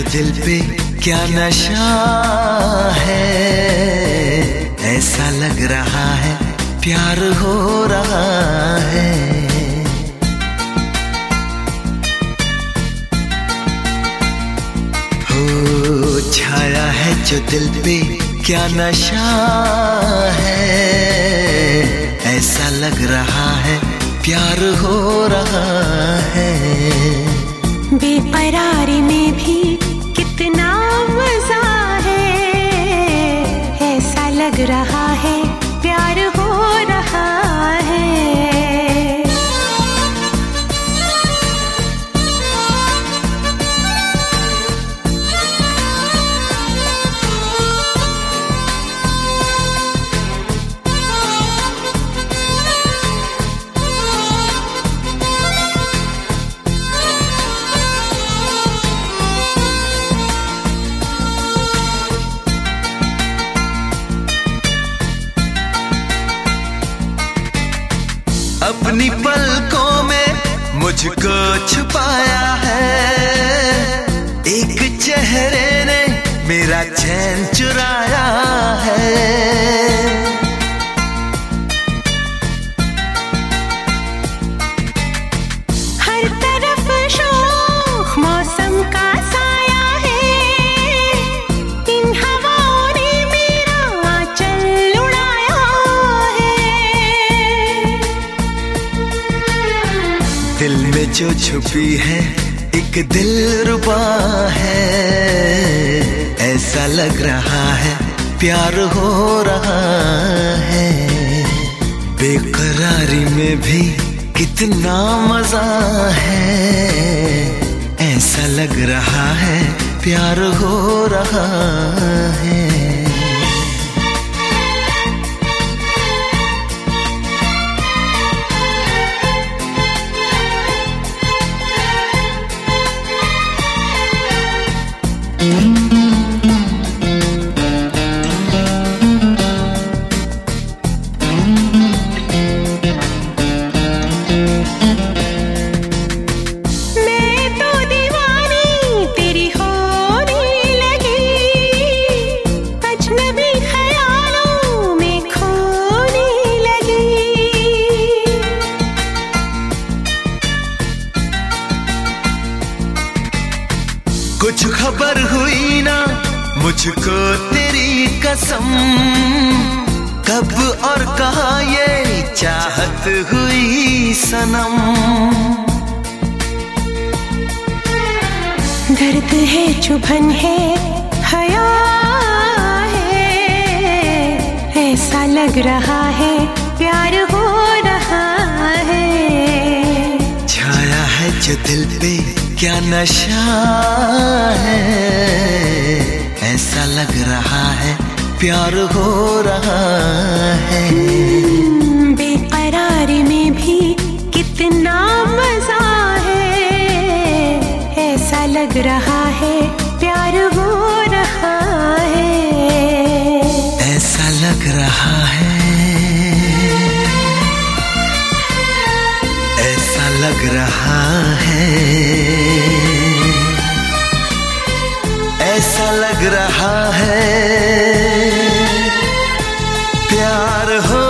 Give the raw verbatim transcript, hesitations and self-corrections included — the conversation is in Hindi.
दिल पे क्या नशा है, ऐसा लग रहा है प्यार हो रहा है। हो छाया है जो दिल पे क्या नशा है, ऐसा लग रहा है प्यार हो रहा है। बेकरारी में भी कितना मजा है, ऐसा लग रहा है प्यार हो रहा है। अपनी पलकों में मुझको छुपाया है, एक चेहरे ने मेरा चैन चुराया है। हर तरफ शोख मौसम का साया है, इन हवाओं ने मेरा आंचल उड़ाया है। दिल में जो छुपी है एक दिलरुबा है, ऐसा लग रहा है प्यार हो रहा है। बेकरारी में भी कितना मजा है, ऐसा लग रहा है प्यार हो रहा है। कुछ खबर हुई ना मुझको तेरी कसम, कब और कहाँ ये चाहत हुई सनम। दर्द है चुभन है हया है, ऐसा लग रहा है प्यार हो रहा है। छाया है जो दिल पे क्या नशा है, ऐसा लग रहा है प्यार हो रहा है। बेकरारी में भी कितना मजा है, ऐसा लग रहा है प्यार हो रहा है। ऐसा लग रहा है, ऐसा लग रहा है, ऐसा लग रहा है प्यार हो